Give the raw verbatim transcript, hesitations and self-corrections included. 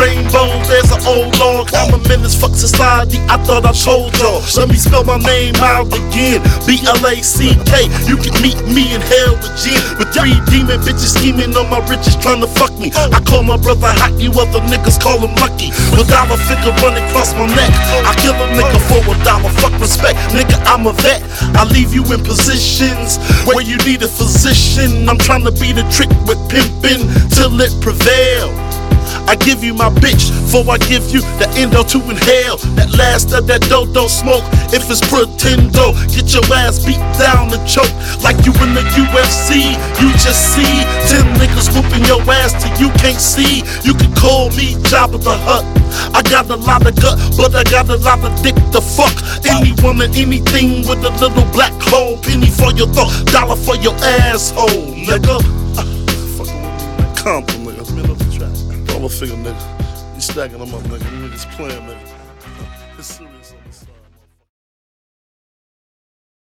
rainbow, there's an old log. I'm a menace, fuck society, I thought I told y'all. Let me spell my name out again, B L A C K. You can meet me in hell again, with three demon bitches scheming on my riches, trying to fuck me. I call my brother hot, you other niggas call him lucky. With dollar figure running across my neck, I kill a nigga for a dollar, fuck respect. Nigga, I'm a vet, I leave you in positions where you need a physician. I'm trying to be the trick with pimping till it prevail. I give you my bitch, before I give you the endo to inhale. That last of that dope don't smoke, if it's pretendo. Get your ass beat down and choke, like you in the U F C. You just see ten niggas whooping your ass till you can't see. You can call me Jabba the Hutt. I got a lot of gut, but I got a lot of dick to fuck. Anyone and anything with a little black hole. Penny for your thought, dollar for your asshole, nigga. Uh, fucking with me, man. Compton, nigga. Middle of the track. Dollar figure, nigga. You stacking them up, nigga. You niggas playing, nigga. It's serious on this.